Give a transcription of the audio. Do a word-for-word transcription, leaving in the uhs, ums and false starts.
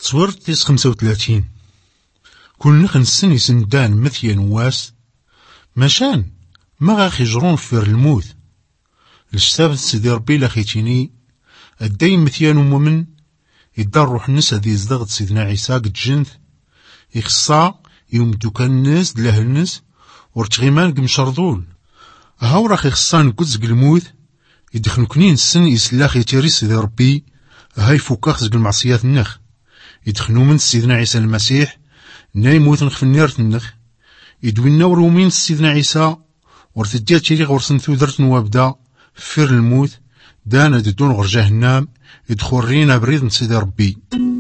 تصوير تيس خمسة وثلاثين. كل نخنسن يسندان مثيا واس مشان ما غاخي جرون فير الموت الشتاب سيدي ربي لاخيتيني الدايم مثيان ومؤمن يدار روح الناس هذي يزدغد سيدنا عيسى قد جنث يخصا يوم دوكان الناس دلاه الناس ورتغيمان قمشردول هاو راخي خصان قدز الموت يدخل كنين السن يسلاخ يتيري سيدي ربي هاي فوكاخ زق المعصيات النخ يدخنو من سيدنا عيسى المسيح نايموت نخف النيرت النخ يدوينا ورومين سيدنا عيسى ورتديال تيري غورسن ثودرت نوابدا فير الموت دانا ددون غر جهنم يدخل رينا بريد سيدي ربي.